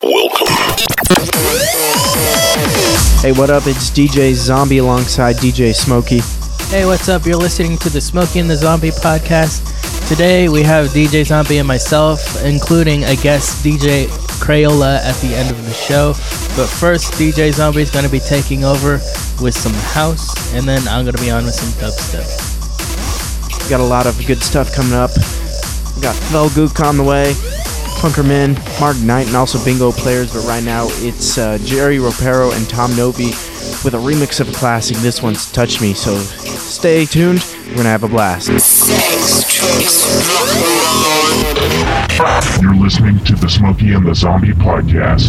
Welcome. Hey, what up? It's DJ Zombie alongside DJ Smokey. Hey, what's up? You're listening to the Smokey and the Zombie podcast. Today we have DJ Zombie and myself, including a guest DJ Crayola at the end of the show. But first, DJ Zombie is going to be taking over with some house, and then I'm going to be on with some dubstep. We got a lot of good stuff coming up. We got Felgook on the way, Funkerman, Mark Knight, and also Bingo Players. But right now, it's Jerry Ropero and Tom Novi with a remix of a classic. This one's Touch Me, so stay tuned. We're going to have a blast. You're listening to the Smokey and the Zombie podcast.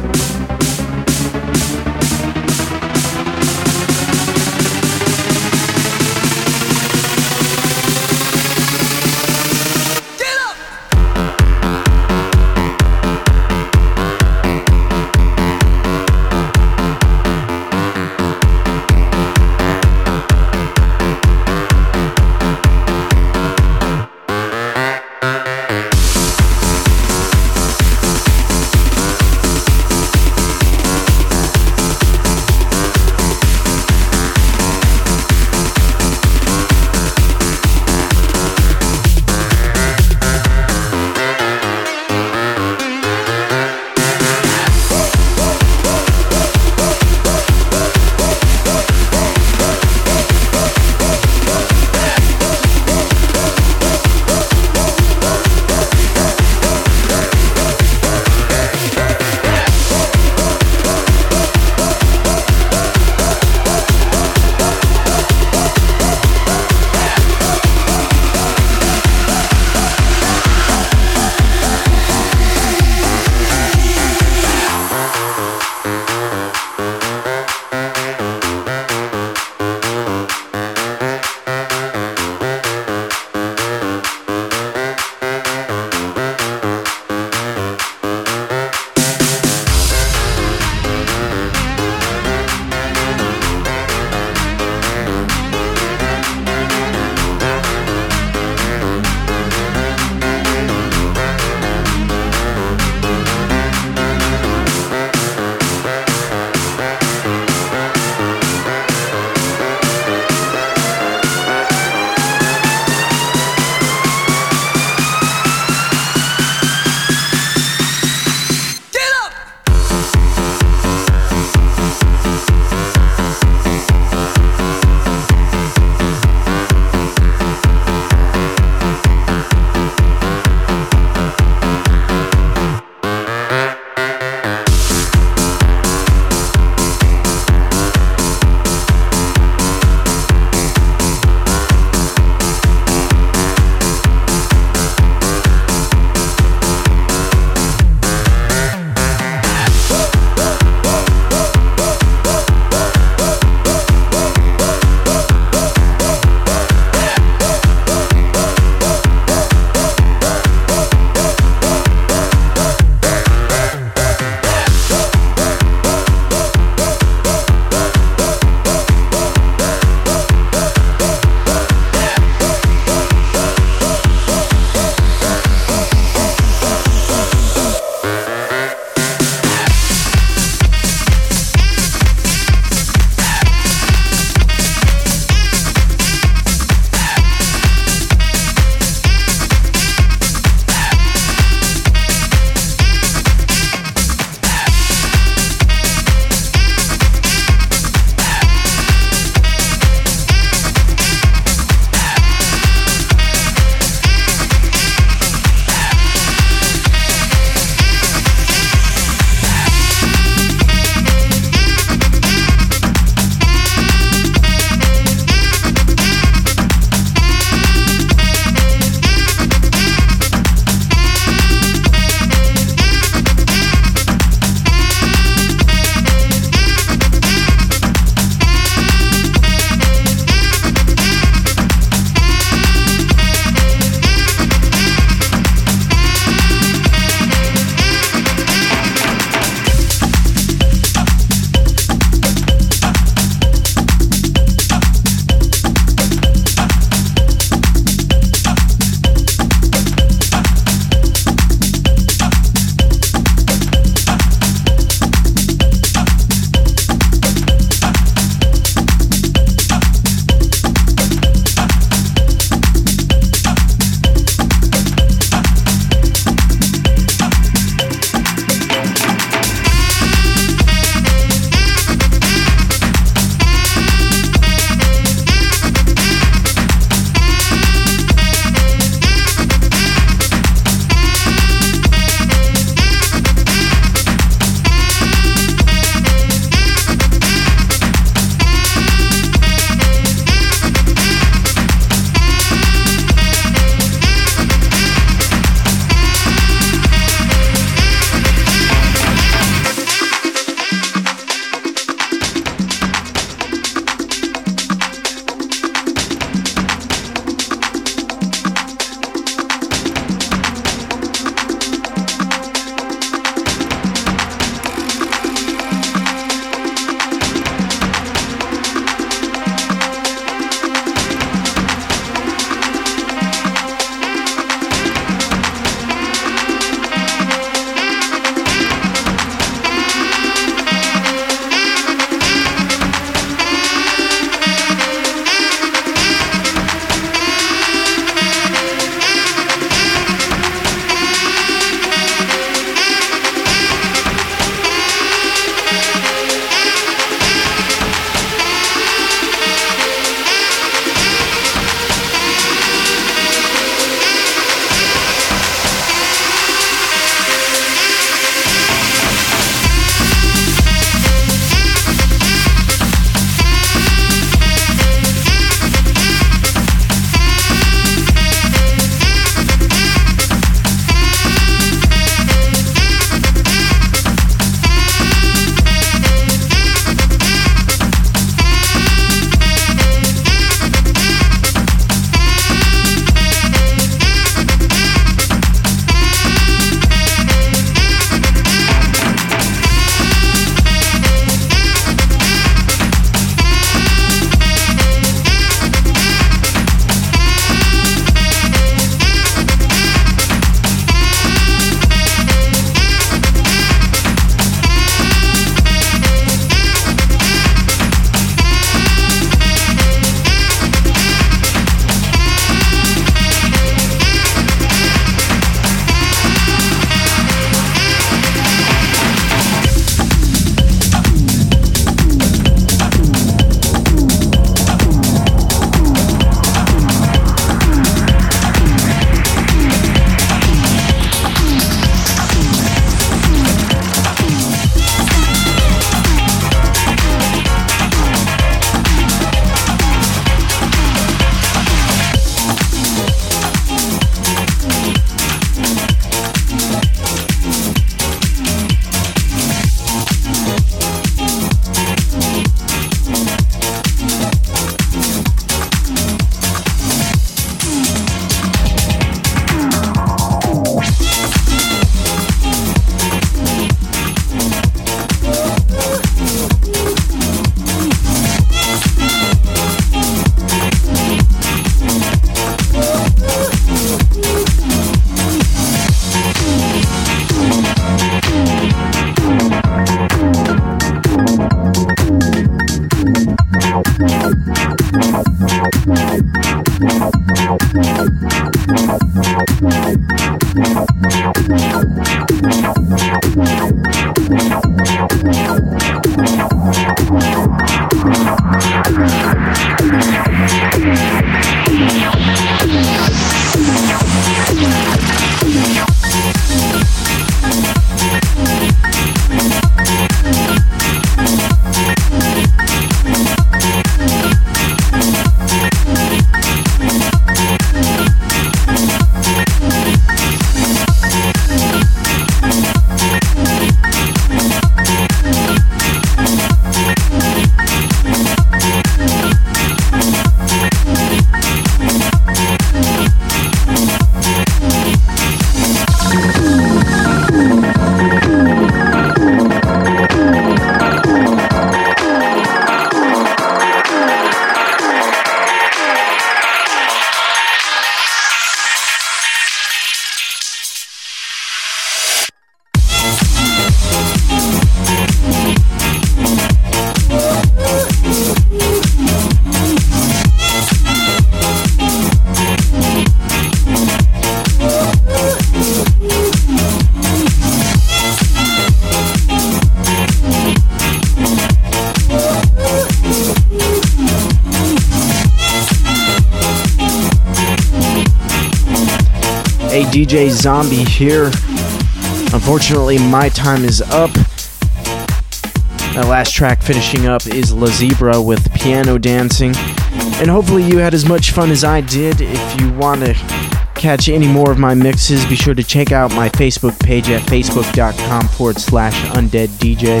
Hey, DJ Zombie here. Unfortunately, my time is up. That last track finishing up is La Zebra with Piano Dancing. And hopefully you had as much fun as I did. If you want to catch any more of my mixes, be sure to check out my Facebook page at facebook.com/undeaddj.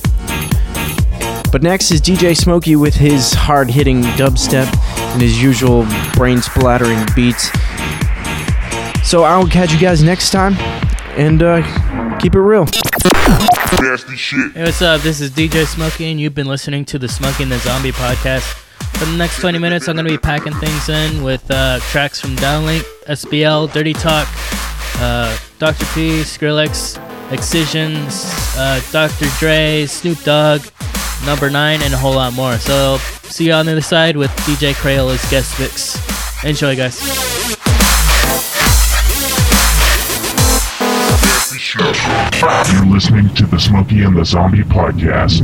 But next is DJ Smokey with his hard-hitting dubstep and his usual brain-splattering beats. So I'll catch you guys next time, and keep it real. Nasty shit. Hey, what's up? This is DJ Smokey, and you've been listening to the Smokey and the Zombie podcast. For the next 20 minutes, I'm going to be packing things in with tracks from Downlink, SBL, Dirty Talk, Dr. P, Skrillex, Excisions, Dr. Dre, Snoop Dogg, Number 9, and a whole lot more. So see you on the other side with DJ Crayola's guest mix. Enjoy, guys. You're listening to the Smokey and the Zombie podcast.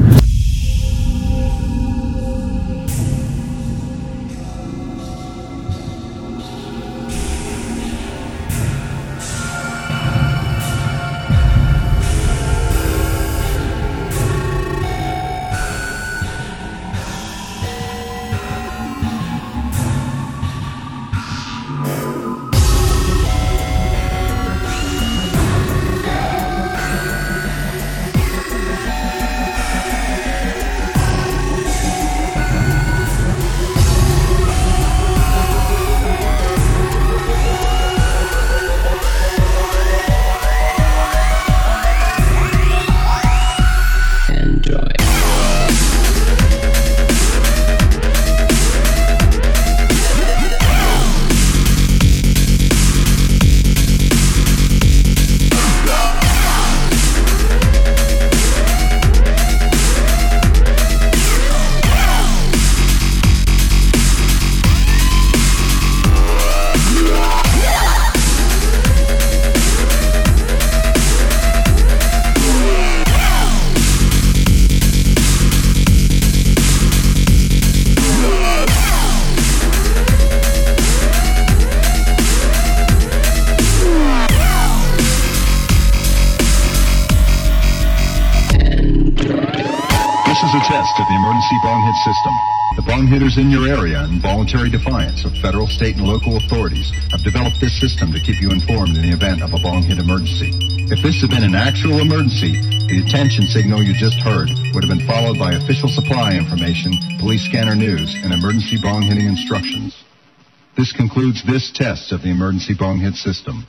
The bong hitters in your area, in voluntary defiance of federal, state, and local authorities, have developed this system to keep you informed in the event of a bong hit emergency. If this had been an actual emergency, the attention signal you just heard would have been followed by official supply information, police scanner news, and emergency bong hitting instructions. This concludes this test of the emergency bong hit system.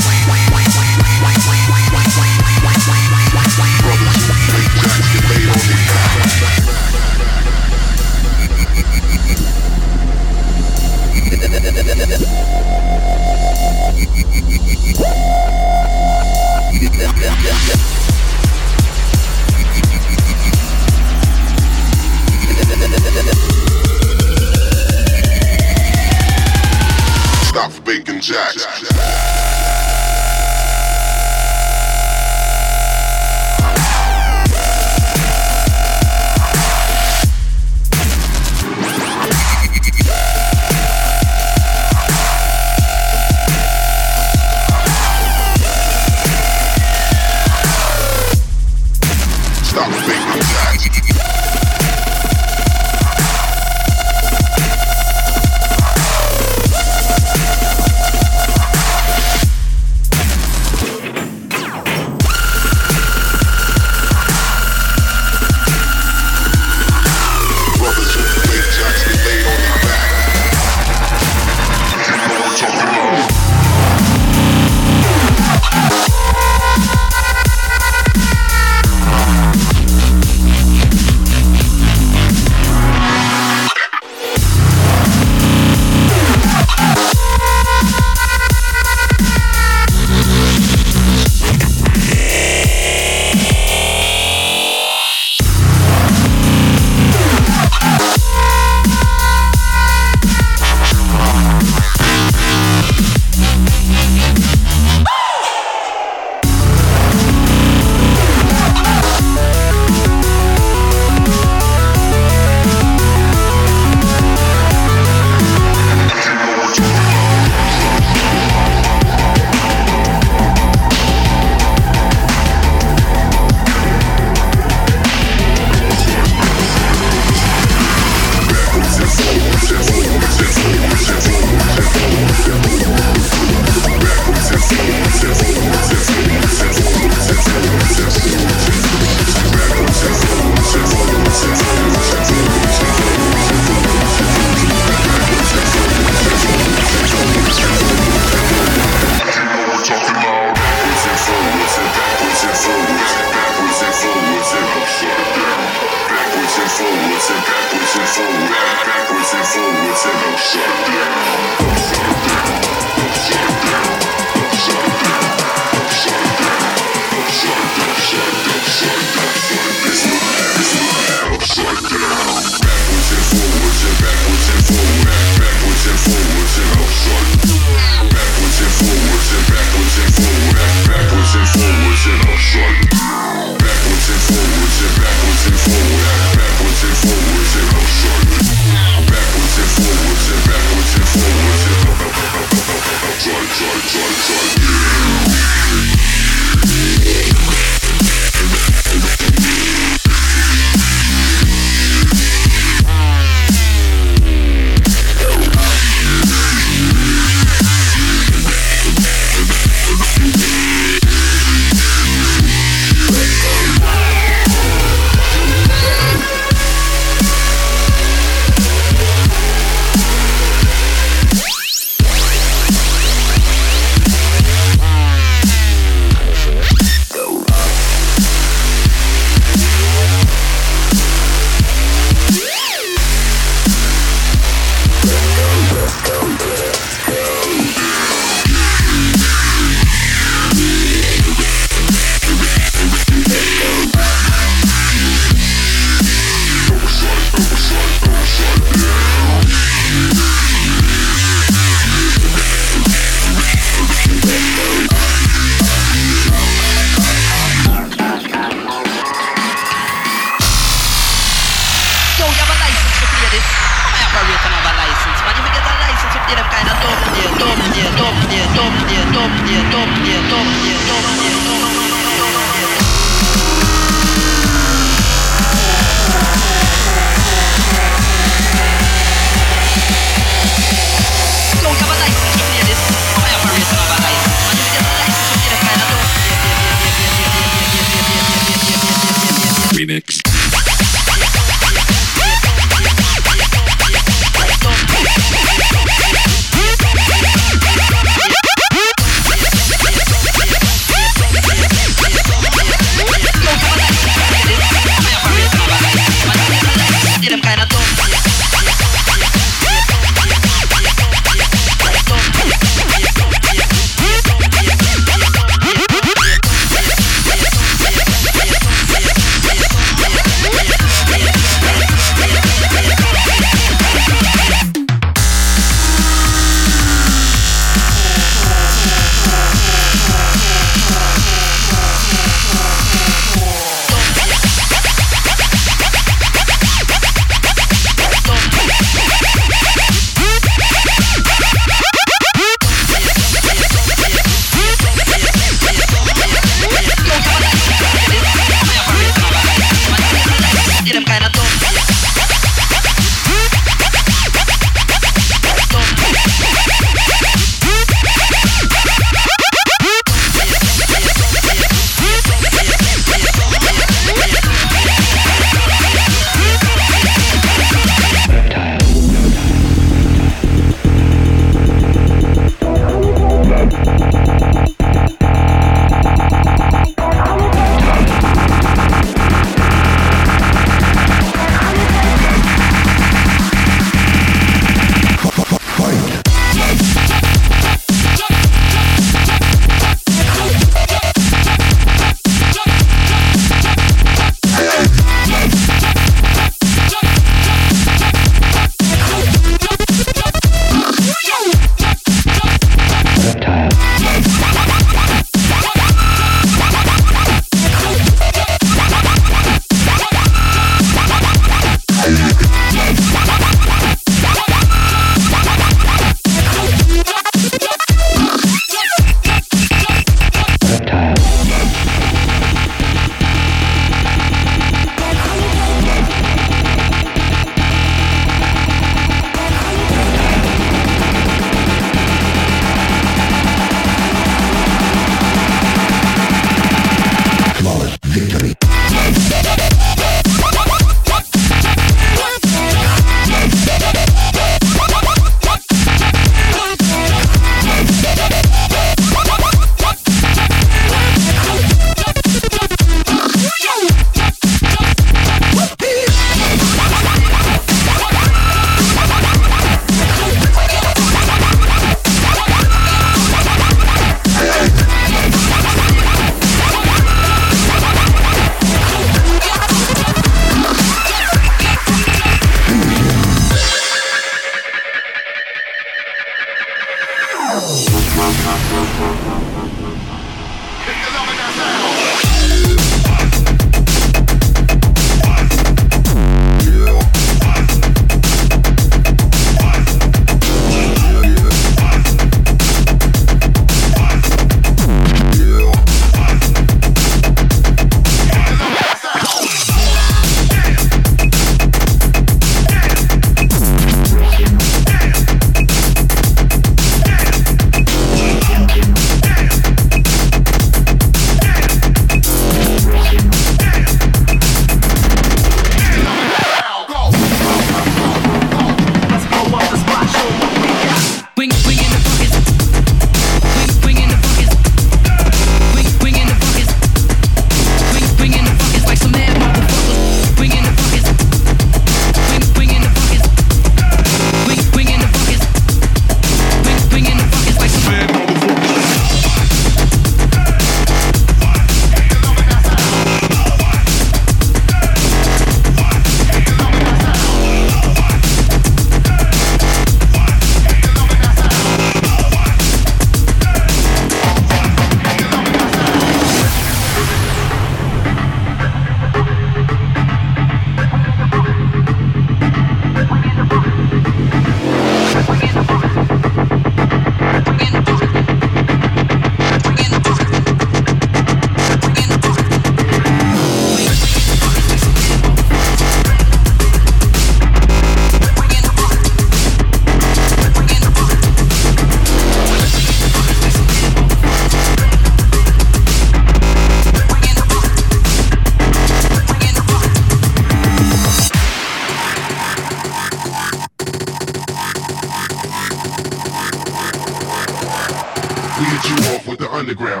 underground.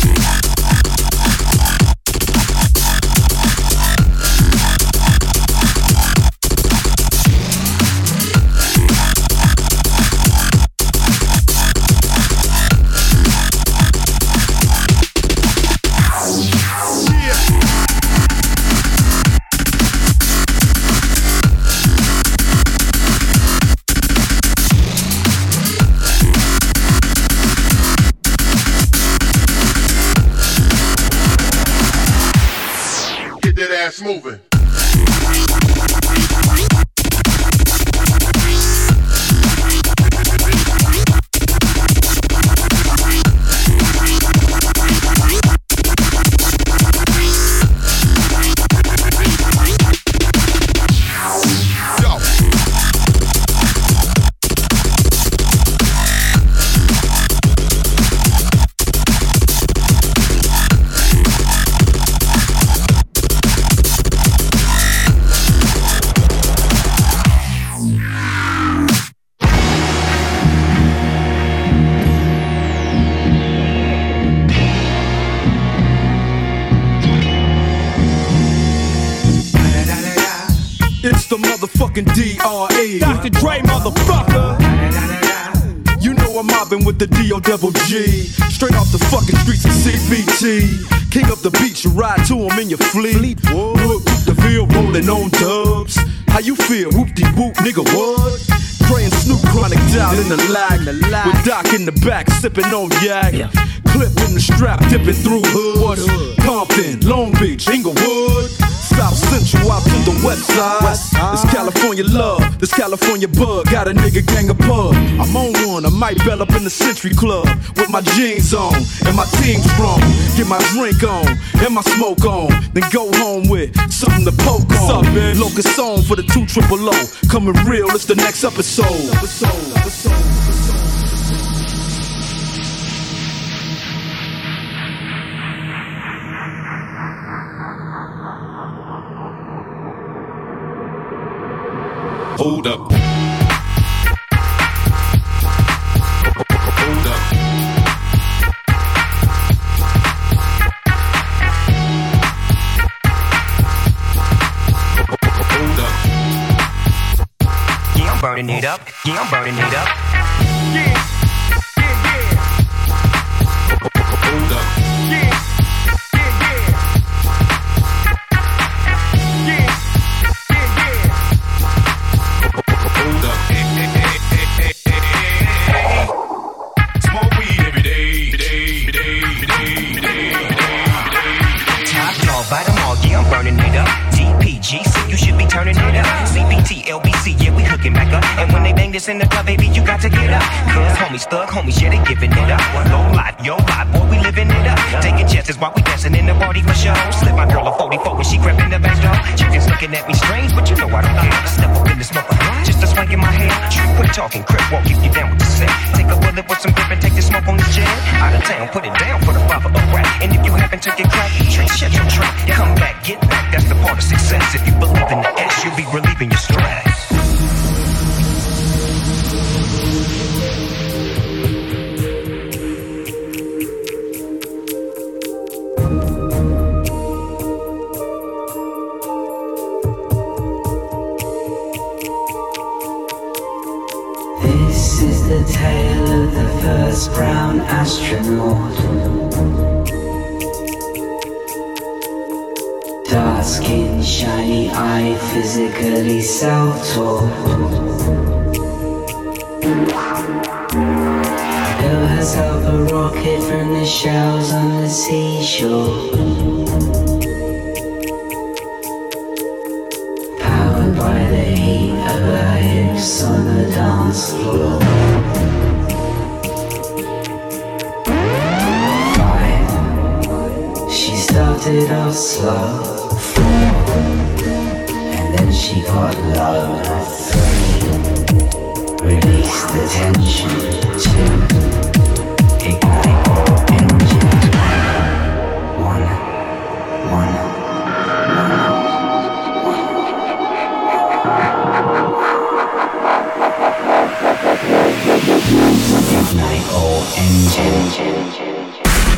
Moving. It's the motherfucking D.R.E. Dr. Dre, motherfucker. You know I'm mobbing with the D.O.double-G. Straight off the fucking streets of CBT. King up the beach, you ride to him in your fleet. Look, the field rolling on dubs. How you feel? Whoop-de-whoop, nigga, what? Praying Snoop Chronic down in the lag. With Doc in the back, sipping on yak. Clipping the strap, dipping through hood. Compton, Long Beach, Inglewood. South Central out to the west side. This California love, this California bug. Got a nigga gang of pub. I'm on one, I might bell up in the Century Club. With my jeans on, and my team strong. Get my drink on, and my smoke on. Then go home with something to poke on. Locust song for the 200. Coming real, it's the next episode. Hold up. Hold up. Hold up. Yeah, I'm burning it up. Yeah, I'm burning it up. Yeah. Hold up. You should be turning it up. CBT, LBC, yeah, we hooking back up. And when they bang this in the club, baby, you got to get up. Cause homies, thug homies, yeah, they giving it up. Low life, yo life, boy, we living it up. Taking chances while we dancing in the party for show. Slip my girl a 44 when she crept in the back door. Chickens looking at me strange, but you know I don't care. Step up in the smoker, just a swing in my hair. Quit talking, crip walk, if you down with the set. Take a bullet with some grip and take the smoke on the jet. Out of town, put it down for the father of rap. And if you happen to get cracked, shut your trap. Come back, get back, that's the part of success. If you believe in the S, you'll be relieving your stress. This is the tale of the first brown astronaut. Dark skin, shiny eye, physically self-taught. Built herself a rocket from the shells on the seashore. Powered by the heat of her hips on the dance floor. 5. She started off slow. 4, and then she got low. 3, release the tension. 2, ignite engine. 1, 1. Ignite all engine.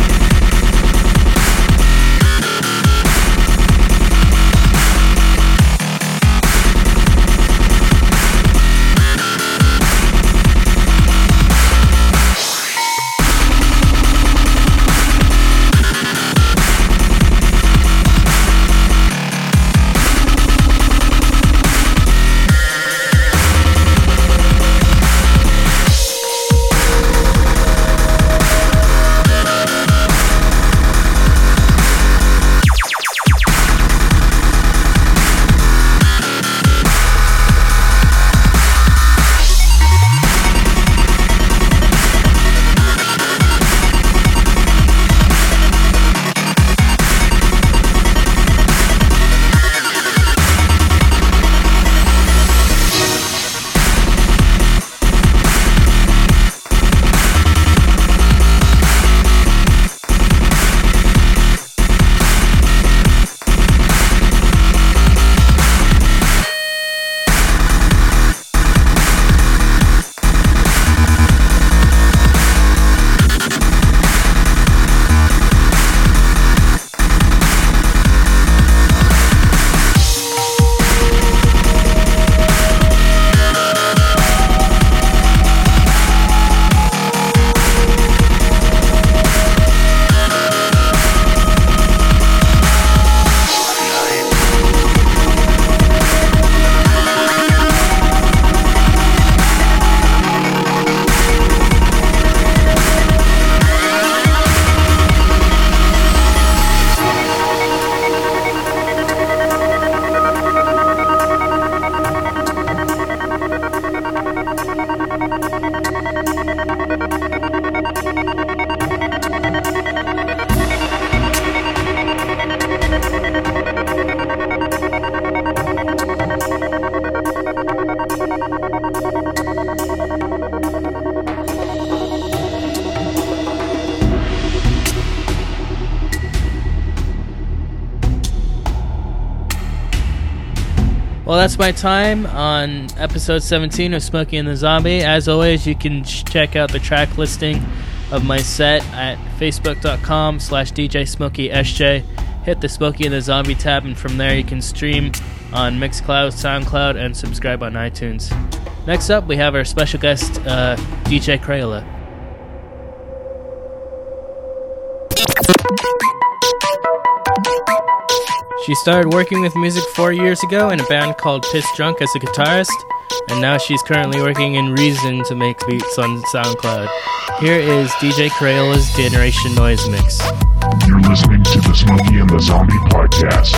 Well, that's my time on episode 17 of Smokey and the Zombie. As always, you can check out the track listing of my set at facebook.com/DJSmokeySJ. Hit the Smokey and the Zombie tab, and from there you can stream on Mixcloud, SoundCloud, and subscribe on iTunes. Next up, we have our special guest, DJ Crayola. She started working with music 4 years ago in a band called Piss Drunk as a guitarist, and now she's currently working in Reason to make beats on SoundCloud. Here is DJ Crayola's Generation Noise Mix. You're listening to the Smokey and the Zombie podcast.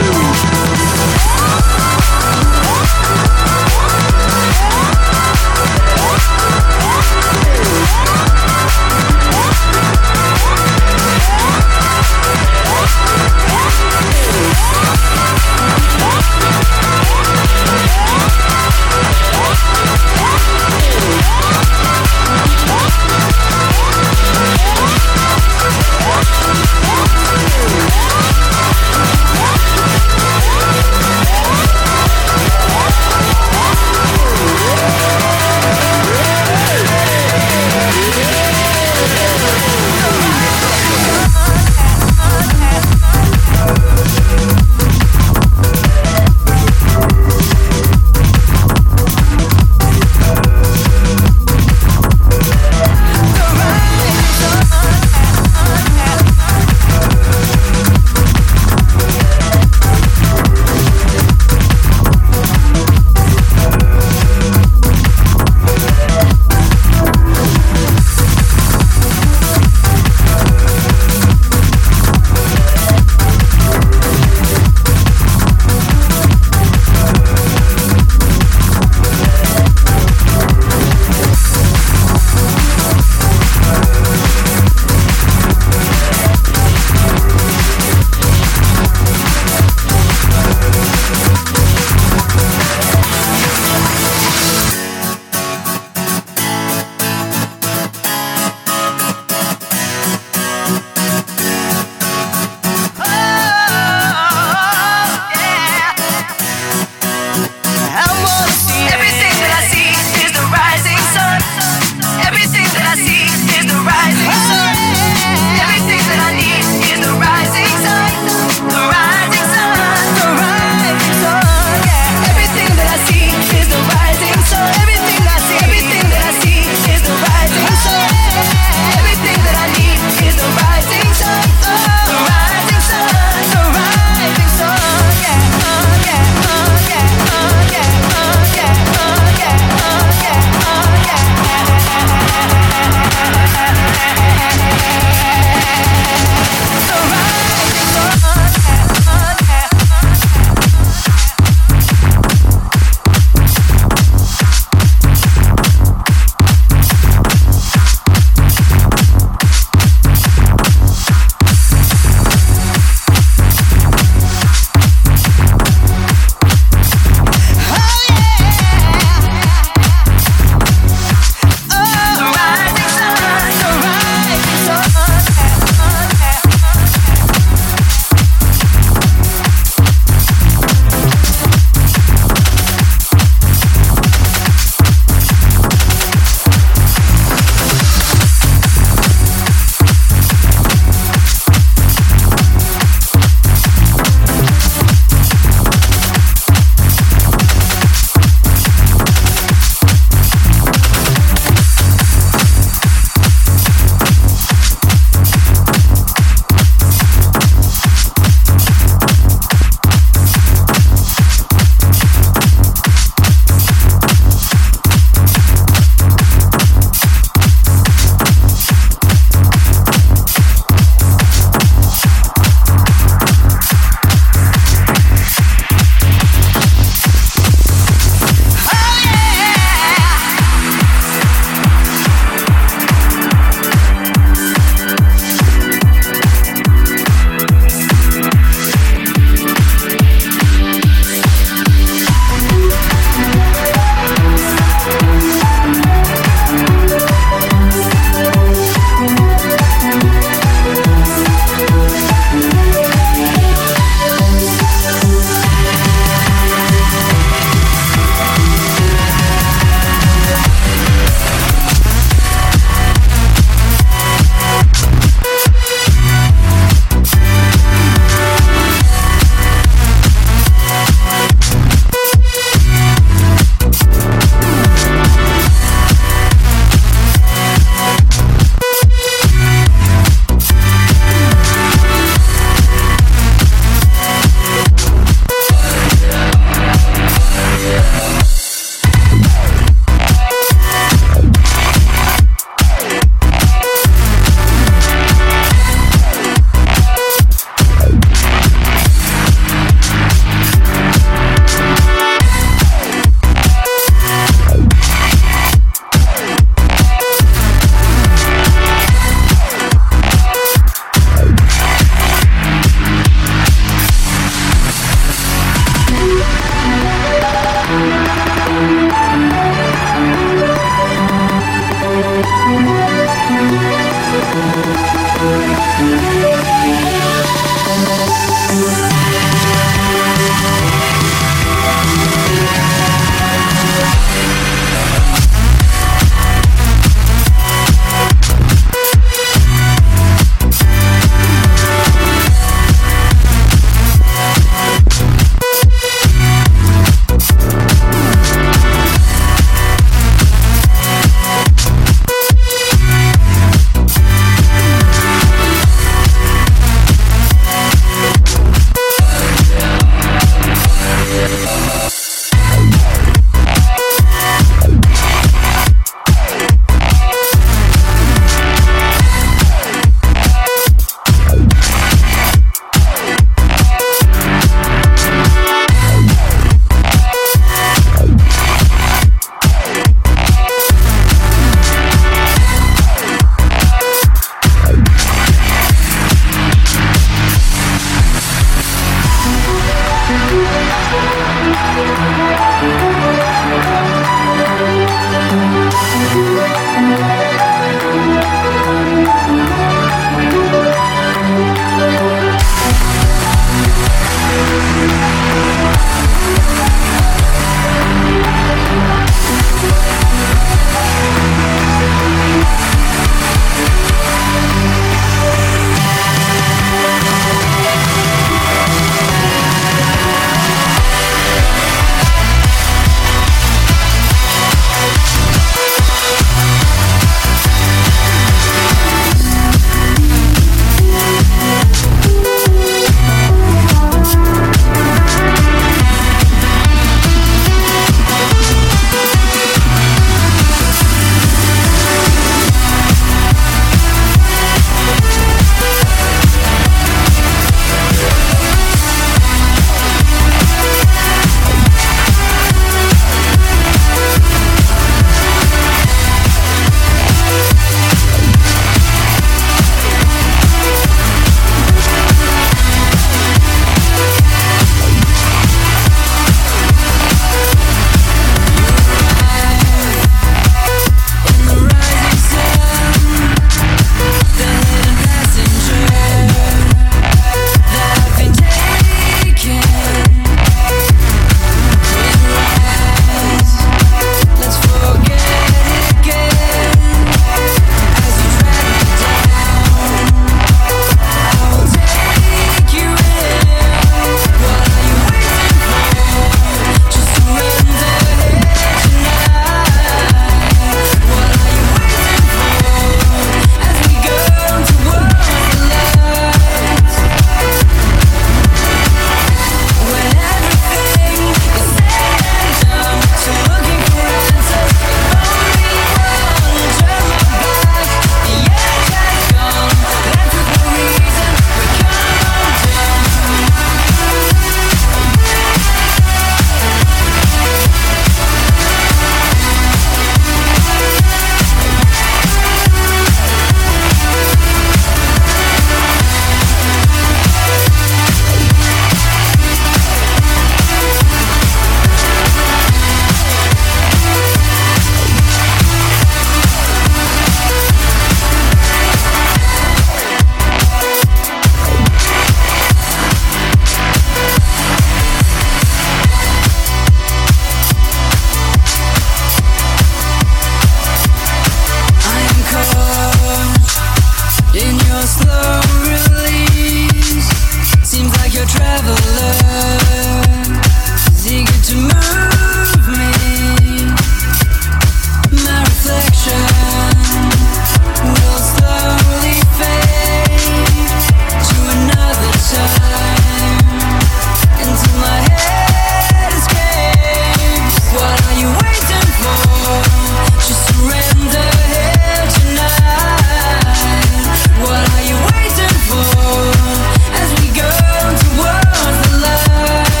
What are you waiting for as we go towards the light?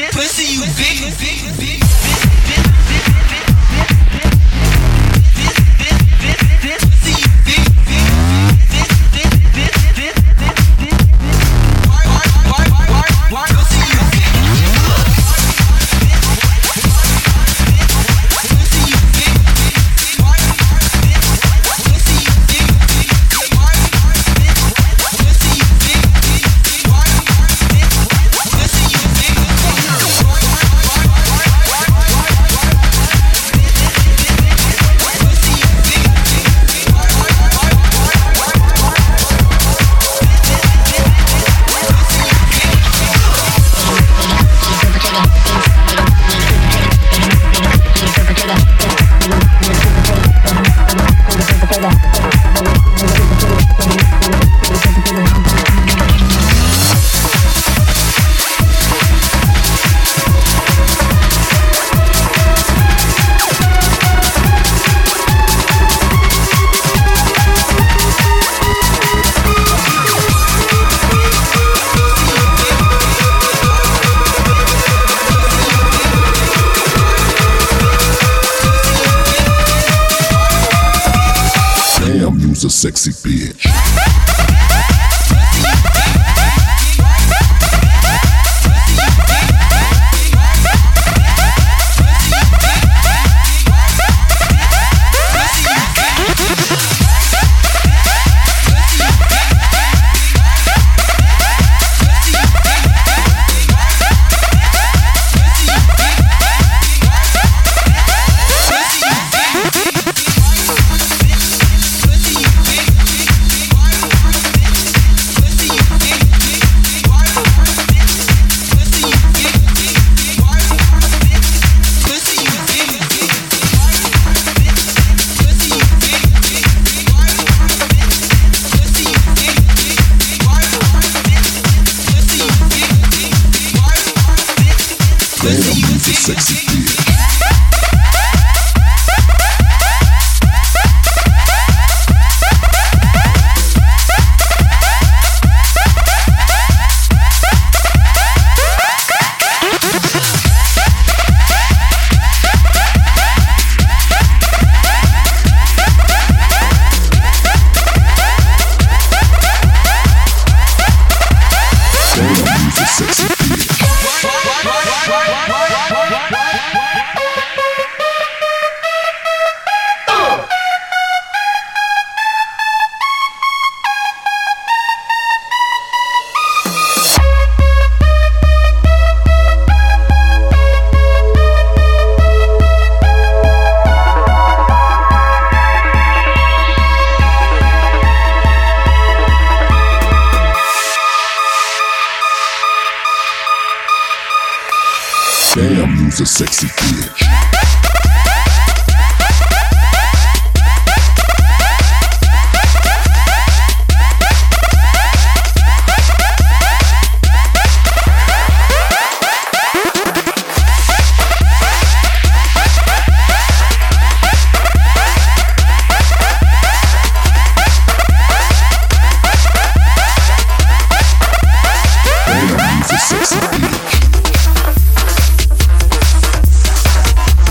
Pussy, you big. A sexy bitch. Sexy bitch. Damn, you's a sexy bitch. Damn, you's a sexy bitch.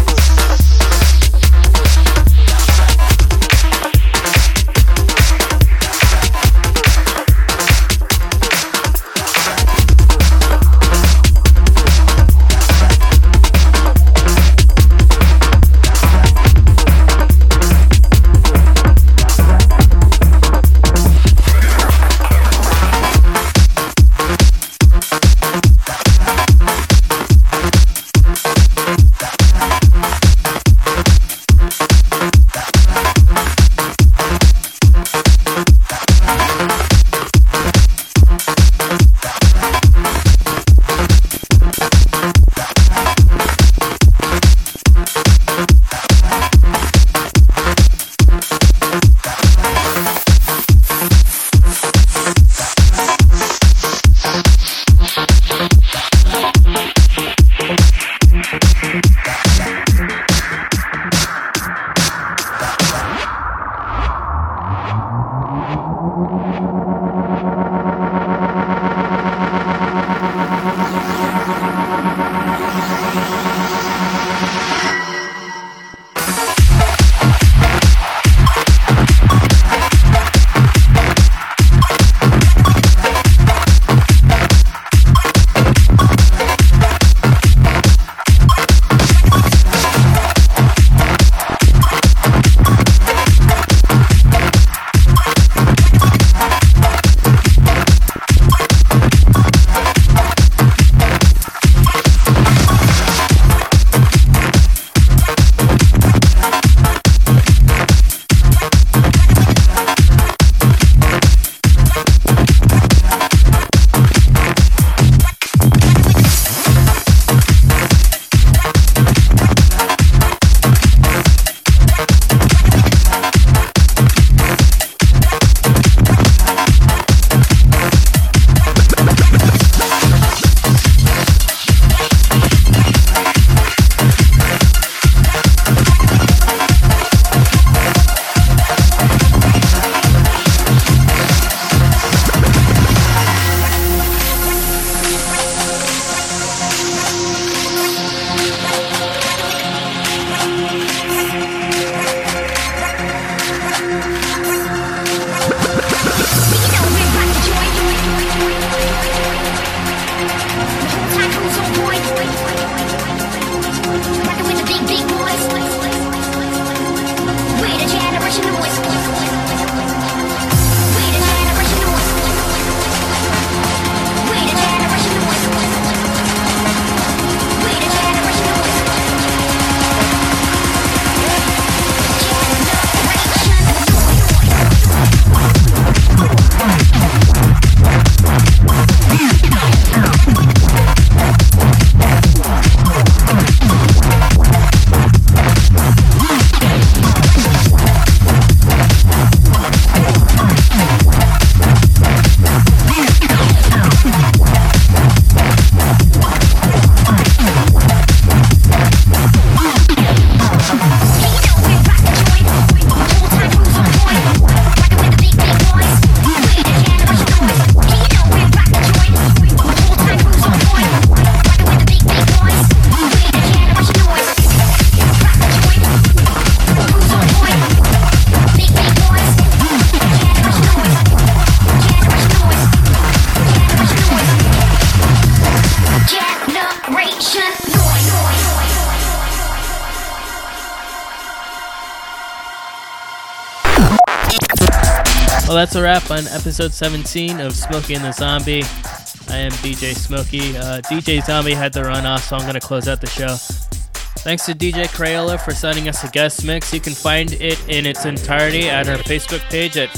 Well, that's a wrap on episode 17 of Smokey and the Zombie. I am DJ Smokey. DJ Zombie had to run off, so I'm going to close out the show. Thanks to DJ Crayola for sending us a guest mix. You can find it in its entirety at our Facebook page at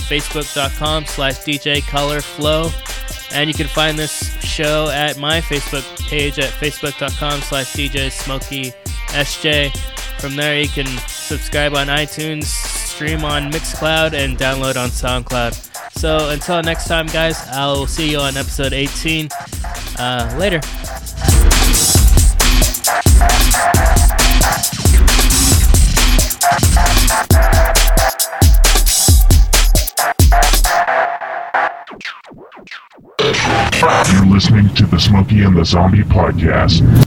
facebook.com/DJColorFlow. And you can find this show at my Facebook page at facebook.com/DJSmokeySJ. From there, you can subscribe on iTunes, stream on Mixcloud, and download on SoundCloud. So until next time, guys, I'll see you on episode 18. Later. You're listening to the Smokey and the Zombie podcast.